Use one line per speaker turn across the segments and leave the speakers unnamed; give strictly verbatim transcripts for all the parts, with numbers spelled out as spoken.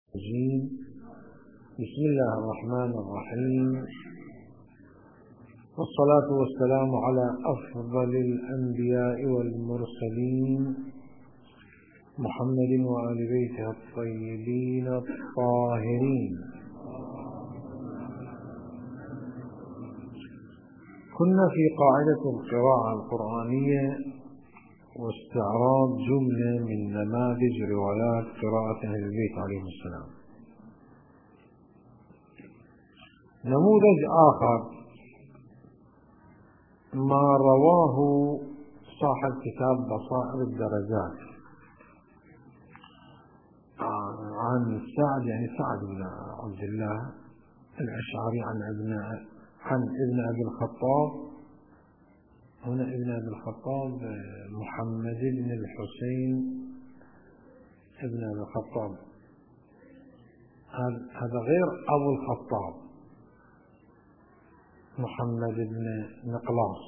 الرجيم. بسم الله الرحمن الرحيم، والصلاة والسلام على أفضل الأنبياء والمرسلين محمد وآل بيته الطيبين الطاهرين. كنا في قاعدة القراءة القرآنية واستعراض جملة من نماذج روايات قراءة أهل البيت عليهم السلام. نموذج آخر ما رواه صاحب كتاب بصائر الدرجات عن سعد يعني سعد بن عبد الله الأشعري عن ابن عن ابن أبي الخطاب. هنا ابن أبي الخطاب محمد بن الحسين ابن أبي الخطاب، هذا غير أبو الخطاب محمد بن نقلاص،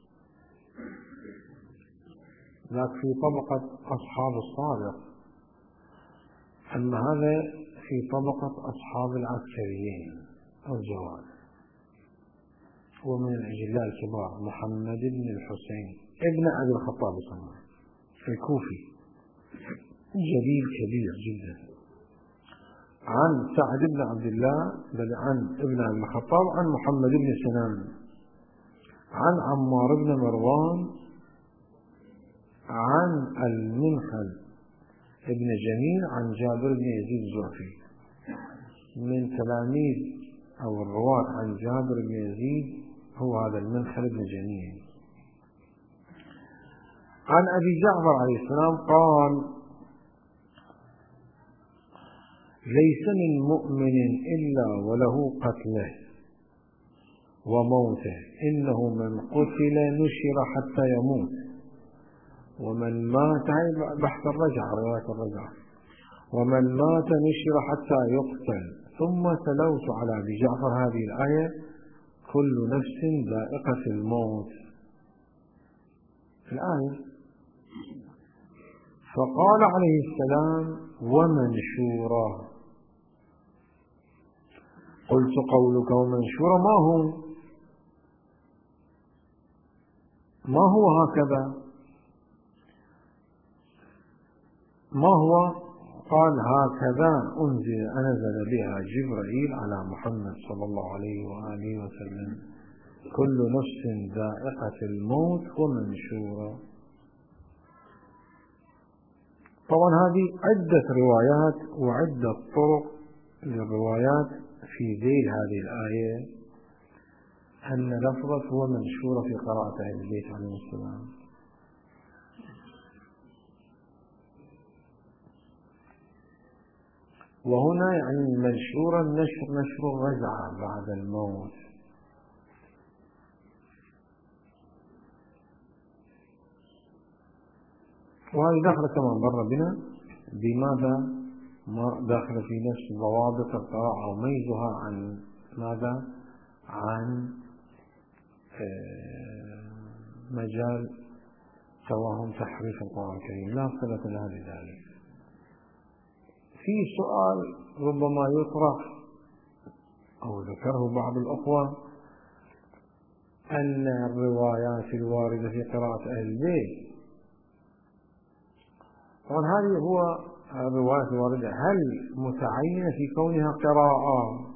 ذاك في طبقة أصحاب الصادق، أما هذا في طبقة أصحاب العسكريين أو الجواد. ومن الأجلاء الكبار محمد بن الحسين ابن أبي الخطاب يسمى الكوفي، جليل كبير جدا، عن سعد بن عبد الله بل عن ابن أبي الخطاب عن محمد بن سنان عن عمار بن مروان عن المنخل ابن جميل عن جابر بن يزيد الزرقي. من تلاميذ أو الرواة عن جابر بن يزيد هو هذا المنخل بن جميل. عن أبي جعفر عليه السلام قال: ليس من مؤمن إلا وله قتله وموته، إنه من قتل نشر حتى يموت، ومن مات بحث الرجع رواية الرجع ومن مات نشر حتى يقتل. ثم تلوت على أبي جعفر هذه الآية: كل نفس ذائقة الموت، الآية. فقال عليه السلام: ومنشورا. قلت: قولك ومنشورا ما هو ما هو هكذا ما هو قال: هكذا أنزل أنزل بها جبرائيل على محمد صلى الله عليه وآله وسلم، كل نفس ذائقة الموت ومنشورا. طبعا هذه عدة روايات وعدة طرق للروايات في ذيل هذه الآية، أن لفظة ومنشورا في قراءة أهل البيت عليهم السلام. وهنا يعني منشورا نشر نشر الرجعة بعد الموت. وهذه داخلة كما مر بنا بماذا داخل في نفس ضوابط القراءة وميزها عن ماذا عن مجال توهم تحريف القرآن الكريم، لا صلة لها بذلك. في سؤال ربما يطرح أو ذكره بعض الأخوة أن الروايات الواردة في قراءة أهل البيت، طبعا هذه هو الروايات الواردة هل متعينة في كونها قراءة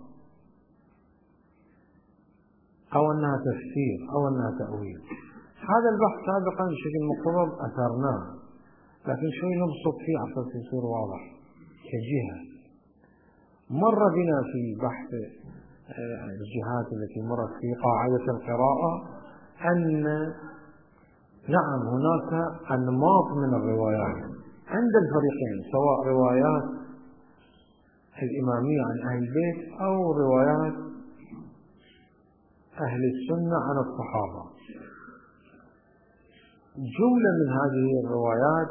أو أنها تفسير أو أنها تأويل؟ هذا البحث سابقا بشكل مقرب أثرناه، لكن شوي نبسط فيه عشان يصير واضح كجهة. مر بنا في بحث الجهات التي مرت في قاعدة القراءة أن نعم هناك أنماط من الروايات عند الفريقين، سواء روايات الإمامية عن أهل البيت أو روايات أهل السنة عن الصحابة. جملة من هذه الروايات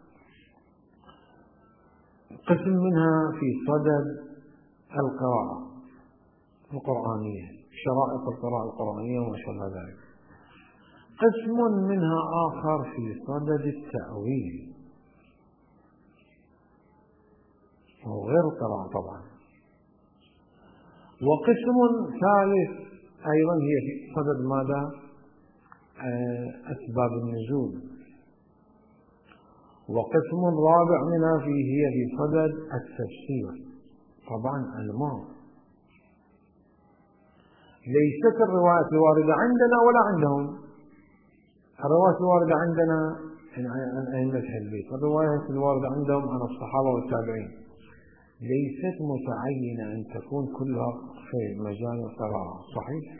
قسم منها في صدد القراءة القرآنية، شرائط القراءة القرآنية وما شابه ذلك. قسم منها آخر في صدد التأويل، وغير القراءة طبعا. وقسم ثالث أيضا هي في صدد ماذا؟ أسباب النزول. وقسم رابع منها فيه هي في صدد التفسير. طبعا الماء ليست الروايات الواردة عندنا ولا عندهم. الروايات الواردة عندنا عن أئمة الحديث، الروايات الواردة عندهم عن الصحابة والتابعين ليست متعينة أن تكون كلها في مجال القراءة. صحيح؟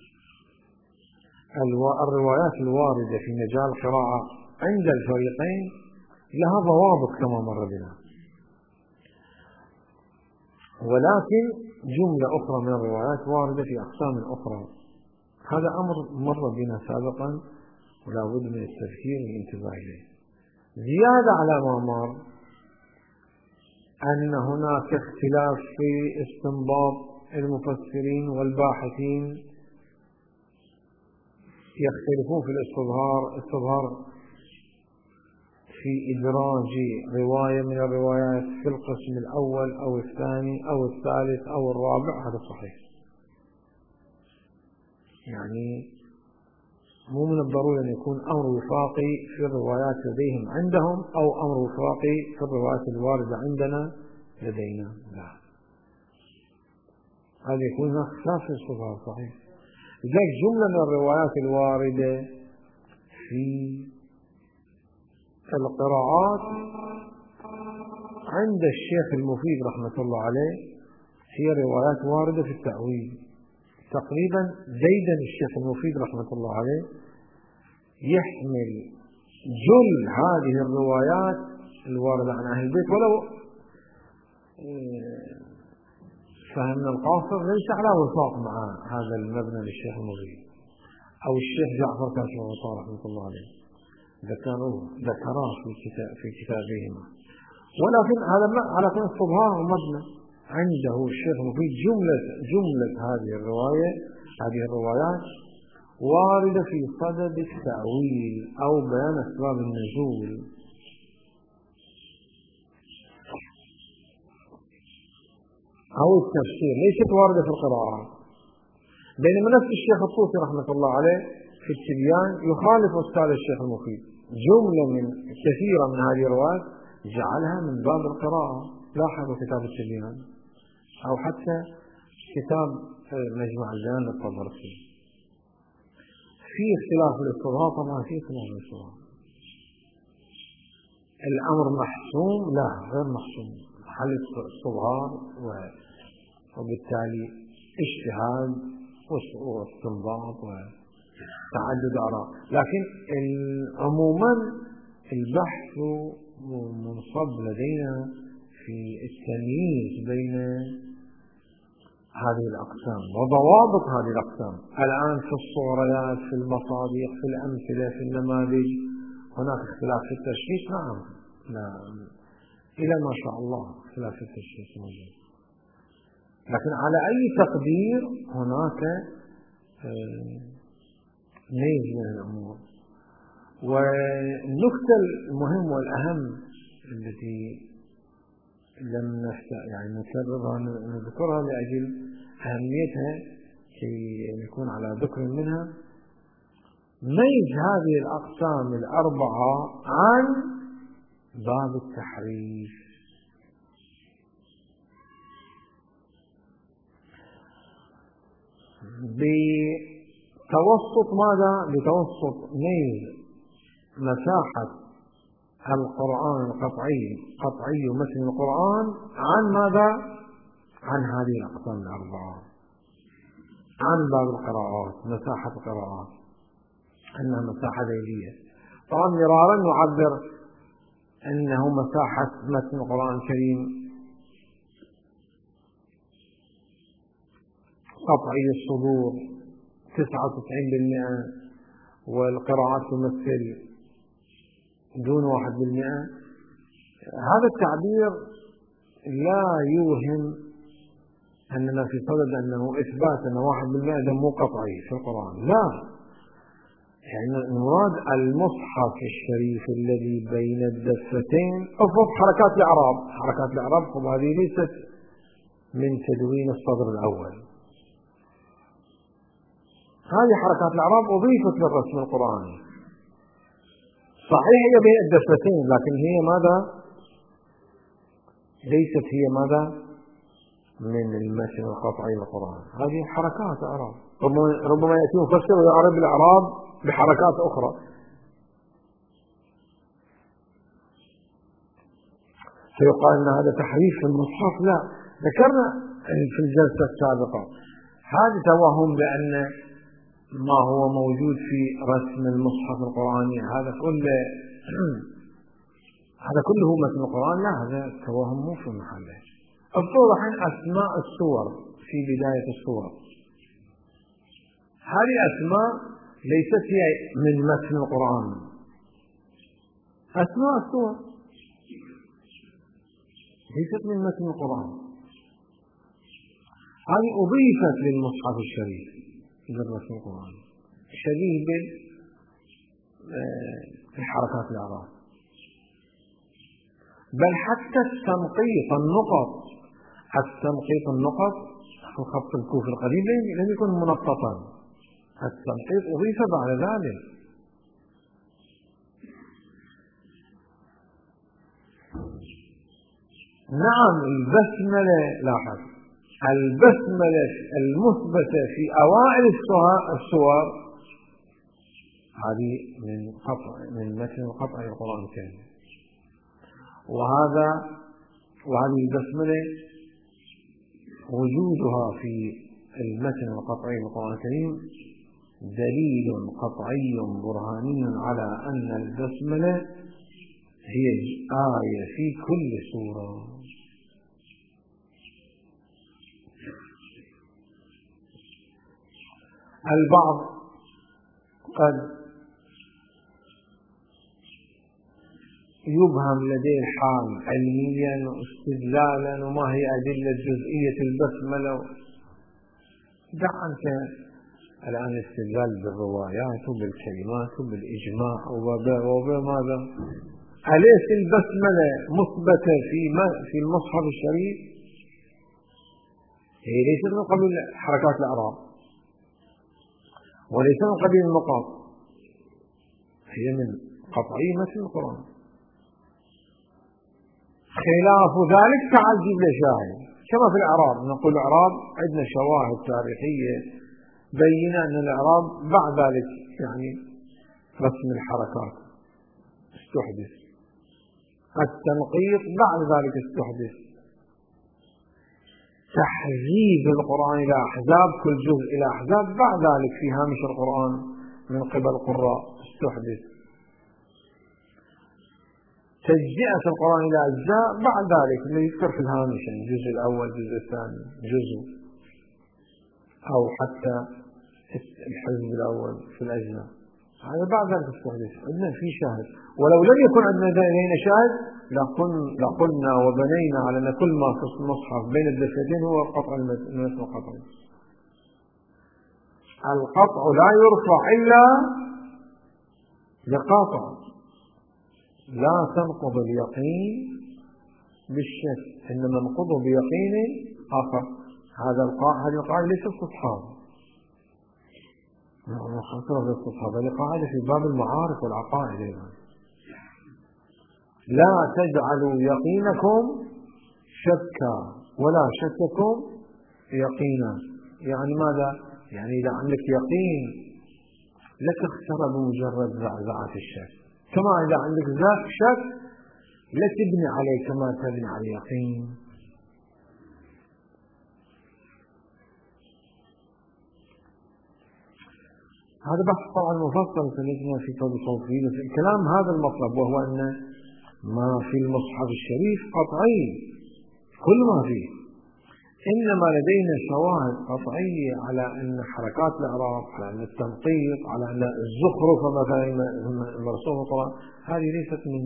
الروايات الواردة في مجال القراءة عند الفريقين لها ضوابط كما مر بنا، ولكن جملة أخرى من الروايات واردة في أقسام أخرى. هذا أمر مر بنا سابقا ولا بد من التفكير والانتباه إليه. زيادة على ما مر أن هناك اختلاف في استنباط المفسرين والباحثين، يختلفون في الاستظهار استظهار في إدراج رواية من الروايات في القسم الأول أو الثاني أو الثالث أو الرابع. هذا صحيح، يعني مو من الضروري أن يكون أمر وفاقي في الروايات لديهم عندهم أو أمر وفاقي في الروايات الواردة عندنا لدينا، لا، هذا يكون هناك اختلاف في الاستظهار. صحيح. لذلك جملة من الروايات الواردة في القراءات عند الشيخ المفيد رحمة الله عليه هي روايات واردة في التأويل. تقريبا جيدا الشيخ المفيد رحمة الله عليه يحمل جل هذه الروايات الواردة عن أهل البيت، ولو فهمنا القاصر ليس على وفاق مع هذا المبنى للشيخ المفيد أو الشيخ جعفر كاشف الغطاء رحمة الله عليه ذكروه ذكراه في كتاب في كتابهما، ولكن هذا على كل استظهار مبنى عنده الشيخ المفيد جملة جملة هذه الرواية هذه الروايات واردة في صدد التأويل أو بيان أسباب النزول. أو التفسير، ليست واردة في القراءات. بينما نفس الشيخ الطوسي رحمة الله عليه في التبيان يخالف أستاذ الشيخ المفيد، جملة من كثيرة من هذه الروايات جعلها من باب القراءة. لاحظوا كتاب التبيان أو حتى كتاب مجمع البيان للطبرسي. في اختلاف الاستظهار، طبعا في اختلاف الاستظهار. الأمر محسوم؟ لا، غير محسوم، حل استظهار وبالتالي اجتهاد واستنباط وتعدد آراء. لكن عموما البحث منصب لدينا في التمييز بين هذه الأقسام وضوابط هذه الأقسام. الآن في الصوريات، في المصادق، في الأمثلة، في النماذج هناك اختلاف في التشخيص. نعم، لا إلى ما شاء الله اختلاف في التشخيص موجود، لكن على أي تقدير هناك ميز من الأمور. والنقطة المهمة والأهم التي لم نفتح يعني نكررها نذكرها لأجل أهميتها كي نكون على ذكر منها، ميز هذه الأقسام الأربعة عن باب التحريف. بتوسط ماذا؟ بتوسط ميز مساحة القرآن القطعي قطعي مثل القرآن عن ماذا؟ عن هذه الأقسام الأربعة، عن باب القراءات، مساحة القراءات أنها مساحة ليلية. طبعا مرارا نعبر أنه مساحة متن القرآن الكريم قطعي الصدور تسعة وتسعين بالمئة، والقراءات تمثل دون واحد بالمئة. هذا التعبير لا يوهم أننا في صدد أنه إثبات أن واحد بالمئة ده مو قطعي في القرآن، لا، يعني المراد المصحف الشريف الذي بين الدفتين. افرض حركات الإعراب، حركات الإعراب هذه ليست من تدوين الصدر الأول، هذه حركات الإعراب أضيفت للرسم القرآني. صحيح هي بين الدفتين، لكن هي ماذا؟ ليست هي ماذا؟ من المتن القطعي للقرآن. هذه حركات إعراب، ربما يأتي مفسر ويعرب الإعراب بحركات أخرى. فيقال أن هذا تحريف في المصحف. لا، ذكرنا في الجلسة السابقة هذا توهم بأن ما هو موجود في رسم المصحف القرآني هذا كله هذا كله متن القرآن. لا، هذا توهم مو في محله. افترض الحين أسماء السور في بداية السور، هذه أسماء ليست هي من متن القرآن. أسماء السور ليست من متن القرآن، هذه أضيفت للمصحف الشريف للرسم القرآني، شبيه بالحركات الإعراب. بل حتى التنقيط النقط، التنقيط النقط في خط الكوفي القديم لم يكن منقطا، التنقيط أضيف بعد ذلك. نعم، البسملة، لاحظ البسملة المثبتة في أوائل السور هذه من قطع من متن القطع القرآن الكريم، وهذا وهذه البسملة وجودها في المتن القطعي للقرآن الكريم دليل قطعي برهاني على أن البسملة هي آية في كل سورة. البعض قد يبهم لديه الحال علميا واستدلالا وما هي أدلة جزئية البسملة. دع أنت الآن الاستدلال بالروايات وبالكلمات وبالإجماع وبماذا. أليس البسملة مثبتة في في المصحف الشريف؟ هي ليست من قبيل حركات الإعراب وليس من قبيل النقاط، هي من قطعي متن القرآن. خلاف ذلك تعجب لشاهد، كما في الإعراب نقول الإعراب عندنا شواهد تاريخية بينا أن الإعراب بعد ذلك يعني رسم الحركات استحدث، التنقيط بعد ذلك استحدث، تحزيب القرآن إلى أحزاب كل جزء إلى أحزاب بعد ذلك في هامش القرآن من قبل القراء استحدث، تجزئة القرآن إلى أجزاء بعد ذلك اللي يذكر في الهامش، يعني الجزء الأول الجزء الثاني جزء، أو حتى الحزب الأول في الأجزاء، هذا بعد ذلك استحدث. عندنا في شاهد، ولو لم يكن عندنا لدينا شاهد لقلنا وبنينا على أن كل ما في المصحف بين الدفتين هو قطع المتن القطعي. القطع لا يرفع إلا لقاطع، لا تنقض اليقين بالشك، إنما ننقض بيقين آخر. هذا هذه القاعدة ليست استصحاب، خاصة بالاستصحاب، هذه قاعدة في باب المعارف والعقائد أيضا. لا تجعلوا يقينكم شكا ولا شككم يقينا. يعني ماذا؟ يعني إذا عندك يقين لا تخسر بمجرد زعزعة الشك، كما إذا عندك شك لا تبني عليه كما تبني على اليقين. هذا بحث طبعا مفصل سنجنا في توصيل في الكلام هذا المطلب، وهو أن ما في المصحف الشريف قطعي كل ما فيه، إنما لدينا شواهد قطعية على أن حركات الإعراب، على أن التنقيط، على أن الزخرفة مثلا مرسوم القرآن هذه ليست من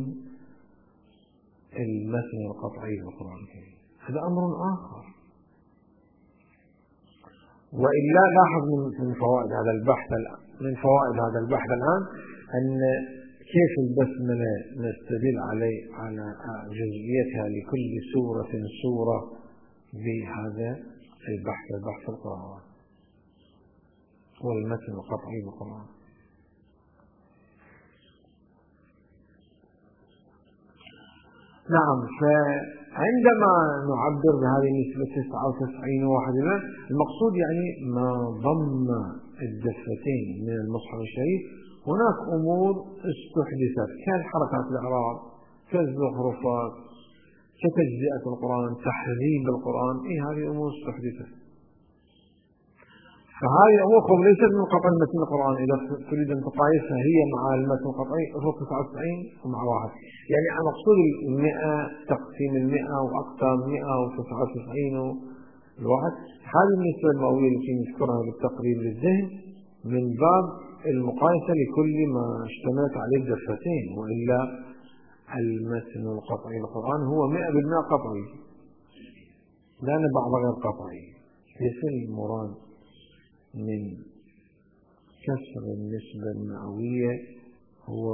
المتن القطعي للقرآن الكريم، هذا أمر آخر. وإلا لاحظ من فوائد هذا البحث من فوائد هذا البحث الآن أن كيف البسملة نستدل عليه على جزئيتها لكل سورة سورة بهذا البحث البحث القرآن والمتن القطعي بالقرآن. نعم، فعندما نعبر بهذه النسبة تسعة وتسعين وواحد المقصود يعني ما ضم الدفتين من المصحف الشريف هناك أمور استحدثت كالحركات الإعراب كالزخرفات كتجزئة القرآن تحريب القرآن، إيه هذه أمور استحدثت. فهذه الأمور ليست من قطع المتن القرآن، إذا تريد أن تقايسها هي مع المتن القطعي فوق تسعة وتسعين ومع واحد، يعني المقصود المئة تقسيم المئة وأقسام مئة وتسعة وتسعين الواحد. هذه النسبة المئوية التي نذكرها بالتقريب للذهن من باب المقايسة لكل ما اشتملت عليه الدفتين، وإلا المتن القطعي للقرآن هو مئة بالمئة قطعي لا بعض غير قطعي. ليس المراد من كسر النسبة المئوية هو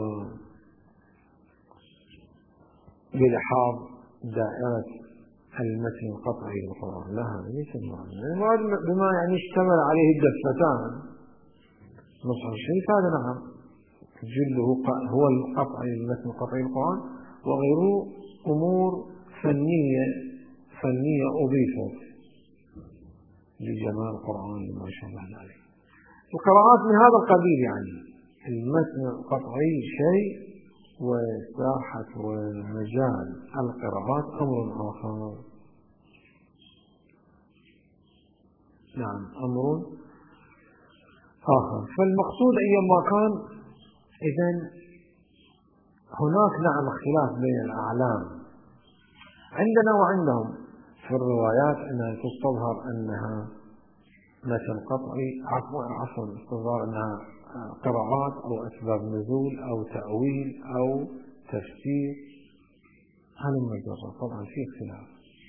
بلحاظ دائرة المتن القطعي للقرآن، لا هذا ليس المراد. المراد بما يعني اشتمل عليه الدفتان مصحف الشريف، هذا نعم جله هو القطعي المتن القطعي للقرآن، وغيره أمور فنية فنية أضيفت لجمال القرآن ما شاء الله عليه. القراءات من هذا القبيل، يعني المتن القطعي شيء وساحة ومجال القراءات أمر آخر. نعم أمر آخر. فالمقصود أيما كان إذن هناك نعم اختلاف بين الأعلام عندنا وعندهم في الروايات، أنها تستظهر أنها مثل قطعي عفوا عفوا تستظهر أنها قراءات أو أسباب نزول أو تأويل أو تفسير. هذا المجرد طبعا في اختلاف.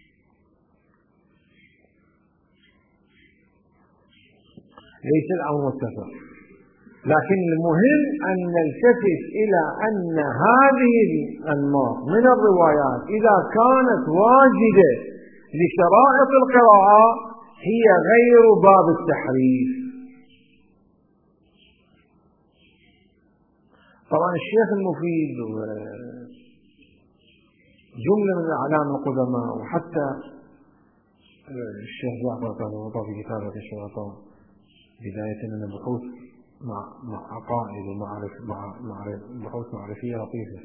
ليس الأمر متفق، لكن المهم أن نلتفت إلى أن هذه الأنماط من الروايات إذا كانت واجدة لشرائط القراءة هي غير باب التحريف. طبعا الشيخ المفيد وجملة من الأعلام القدماء وحتى الشيخ جعفر كان وضع في كتابة الشيطان بداية أن بحوث مع مع عقائد ومعرف مع بحوث معرفية لطيفة.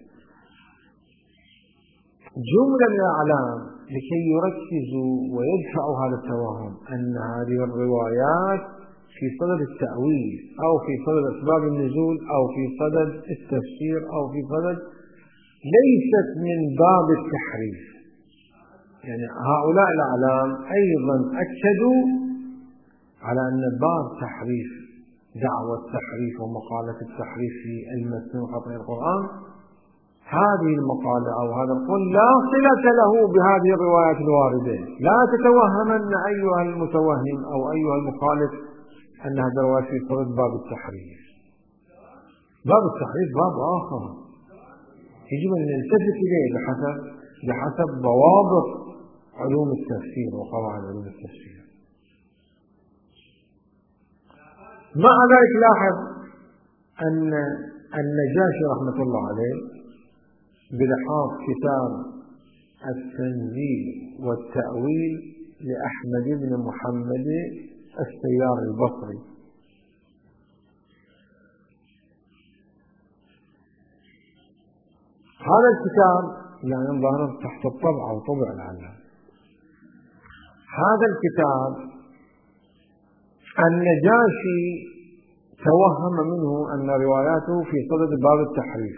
جملة من الأعلام لكي يركزوا ويدفعوا هذا التوهم أن هذه الروايات في صدد التأويل أو في صدد أسباب النزول أو في صدد التفسير أو في صدد ليست من باب التحريف. يعني هؤلاء الأعلام أيضا أكدوا على أن باب تحريف دعوة التحريف ومقالة التحريف في المتن القطعي القرآن هذه المقالة أو هذا القول لا صلة له بهذه الروايات الواردة. لا تتوهمن أيها المتوهم أو أيها المخالف أن هذا الروايات في صدد باب التحريف. باب التحريف باب آخر يجب أن نلتفت إليه بحسب بحسب ضوابط علوم التفسير وقواعد علوم التفسير. مع ذلك لاحظ أن النجاشي رحمة الله عليه بلحاظ كتاب التنزيل والتأويل لأحمد بن محمد السيار البصري هذا الكتاب يعني ظهر تحت الطبع أو طبع العلم. هذا الكتاب النجاشي توهم منه أن رواياته في صدد باب التحريف،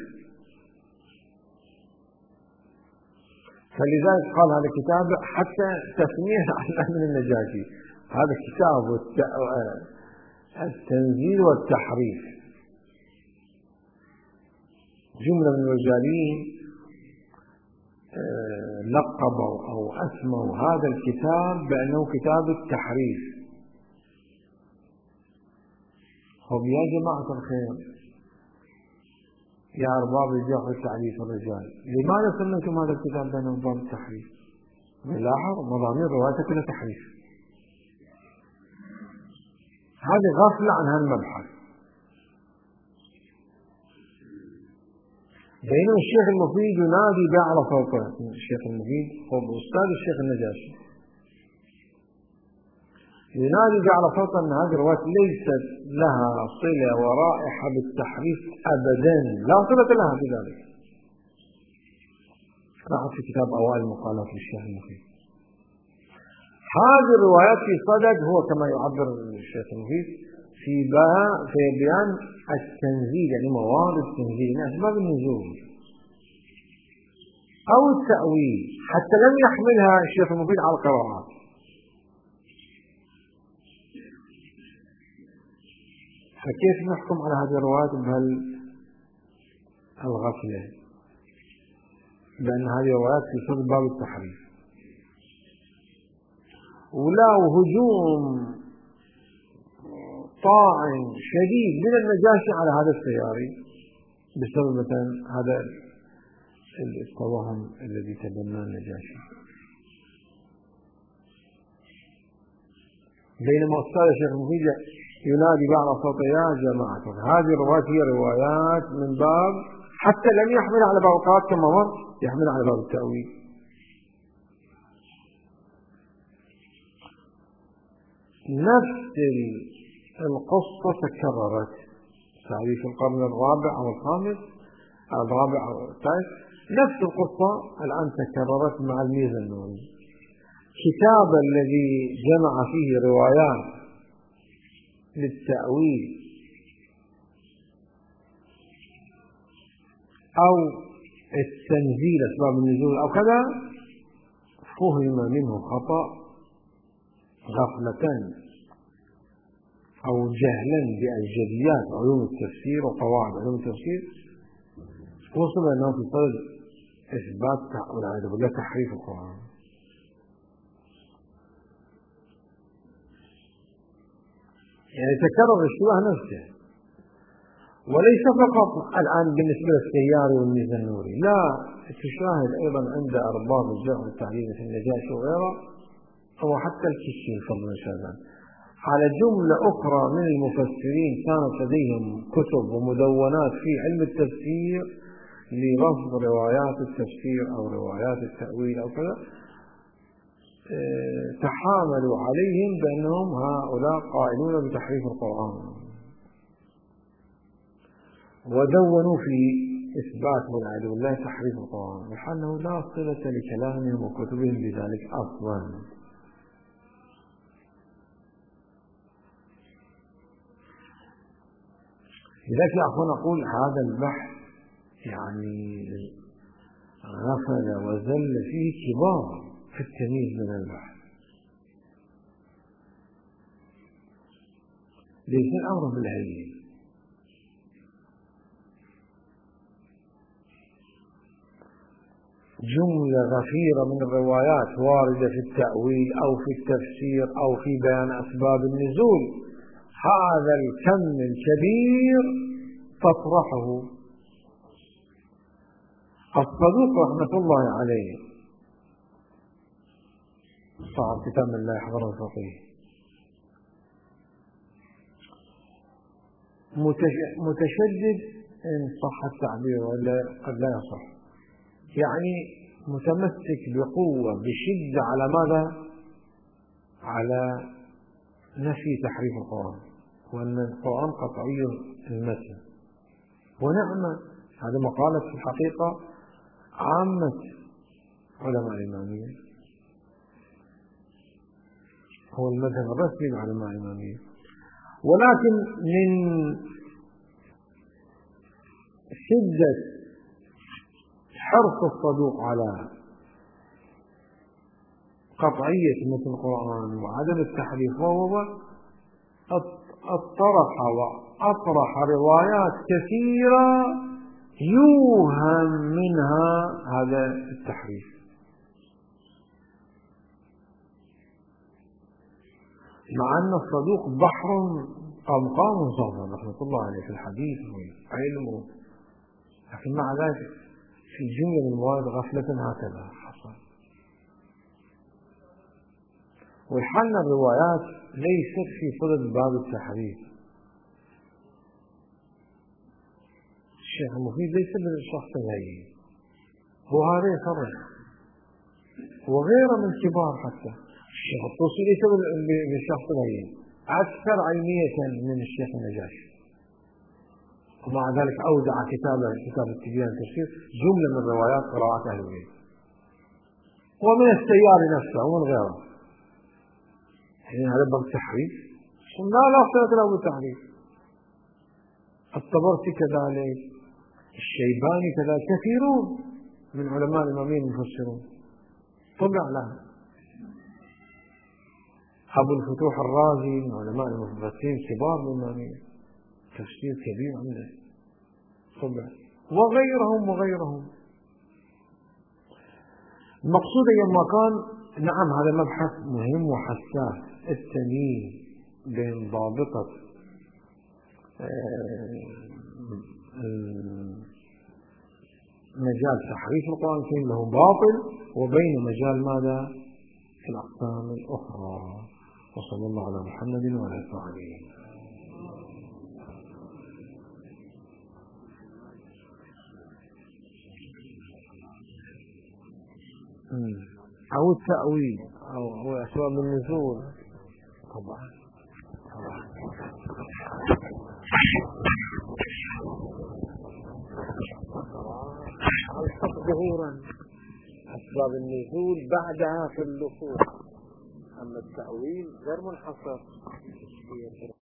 فلذلك قال هذا الكتاب حتى تسميه على من النجاشي هذا كتاب التنزيل والتحريف. جملة من الرجالين لقبوا أو أسموا هذا الكتاب بأنه كتاب التحريف، هم يا جماعة الخير يا أرباب الجرح والتعديل الرجال، لماذا سميتم هذا الكتاب بين أرباب التحريف؟ نلاحظ مضامين روايته كلها تحريف. هذه غفلة عن هالمبحث. بينما الشيخ المفيد ينادي بأعلى صوته، الشيخ المفيد هو أستاذ الشيخ النجاشي، ينادي بأعلى صوته أن هذه الرواية ليست لها صلة ورائحة بالتحريف أبدا، لا صلة لها بذلك. راحت في كتاب أوائل المقالات للشيخ المفيد. هذه الروايات في صدد هو كما يعبر الشيخ المفيد في في بيان التنزيل، يعني موارد التنزيل، يعني أسباب النزول أو التأويل، حتى لم يحملها الشيخ المفيد على القراءات. فكيف نحكم على هذه الروايات بهالغفلة بأن هذه الروايات في صدد باب التحريف؟ ولا هجوم طاعن شديد من النجاشي على هذا السياري بسبب مثلا هذا التوهم الذي تبناه النجاشي. بينما أستاذ الشيخ المفيد ينادي بعض صوته يا جماعة هذه الروايات هي روايات من باب حتى لم يحمل على باب القراءات كما مر، يحمل على باب التأويل. نفس القصة تكررت في القرن الرابع أو الخامس أو الرابع أو الثالث، نفس القصة الآن تكررت مع الميزانوري، كتاب الذي جمع فيه روايات للتأويل أو التنزيل أسباب النزول أو كذا، فهم منه خطأ غفلة أو جهلا بأجليات علوم التفسير وقواعد علوم التفسير، وصل أنه في صدد إثبات والعياذ بالله تحريف القرآن. يعني تكرر الاشتباه نفسه، وليس فقط الآن بالنسبة للسياري والميزانوري، لا، تشاهد أيضا عند أرباب الجرح والتعديل في النجاشي وغيره، أو حتى الكشي فضل شاذان، على جملة أخرى من المفسرين كانت لديهم كتب ومدونات في علم التفسير لرفض روايات التفسير أو روايات التأويل أو كذا، تحاملوا عليهم بأنهم هؤلاء قائلون بتحريف القرآن، ودونوا في إثبات والعياذ بالله تحريف القرآن، وحانه لا صلة لكلامهم وكتبهم بذلك أصلا. لذلك يا أخوان أقول هذا البحث يعني غفل وزل فيه كبار في التمييز من البحث، ليس الأمر بالهين. جملة غفيرة من الروايات واردة في التأويل أو في التفسير أو في بيان أسباب النزول، هذا الكم الكبير تطرحه الصدوق رحمة الله عليه صاحب كتاب من لا يحضره الفقيه، متشدد إن صح التعبير ولا قد لا يصح، يعني متمسك بقوة بشدة على ماذا؟ على نفي تحريف القرآن، وأن القرآن قطعي المتن. ونعم هذا مقالة في الحقيقة عامة علماء الإمامية، هو المذهب الرسمي لعلماء الإمامية، ولكن من شدة حرص الصدوق على قطعية مثل القرآن وعدم التحريف، وهو اطرح وأطرح روايات كثيرة يوهم منها هذا التحريف، مع أن الصدوق بحر قام قام صافا رحمة الله عليه في الحديث وعلمه، لكن مع ذلك في جملة من الموارد غفلة هكذا حصل. وحنا الروايات ليست في صدد باب التحريف. الشيخ المفيد ليس من الشخص الهين، هو هذا يصرح، وغيره من الكبار حتى الشيخ الطوسي ليس من الشخص الهين، أكثر علمية من الشيخ النجاشي، ومع ذلك أودع كتابه كتاب التبيان التفسير جملة من روايات قراءات أهل البيت، ومن السيار نفسه ومن غيره. يعني هذا باب التحريف؟ لا لا صلة له بالتحريف. الطبرسي كذلك، الشيباني كذلك، كثيرون من علماء الإماميين المفسرون طبع لها. أبو الفتوح الرازي من علماء المفسرين كبار من الإماميين، تفسير كبير عنده طبع، وغيرهم وغيرهم. المقصود أيما كان، نعم هذا مبحث مهم وحساس، التمييز بين ضابطة مجال تحريف القرآن الكريم له باطل، وبين مجال ماذا في الأقسام الأخرى. وصلى الله على محمد وعلى آله وصحبه. أو التأويل أو هو أسباب النزول طبعا طبعا. الحق ظهورا أسباب النزول بعدها في اللفوف، أما التأويل غير منحصر.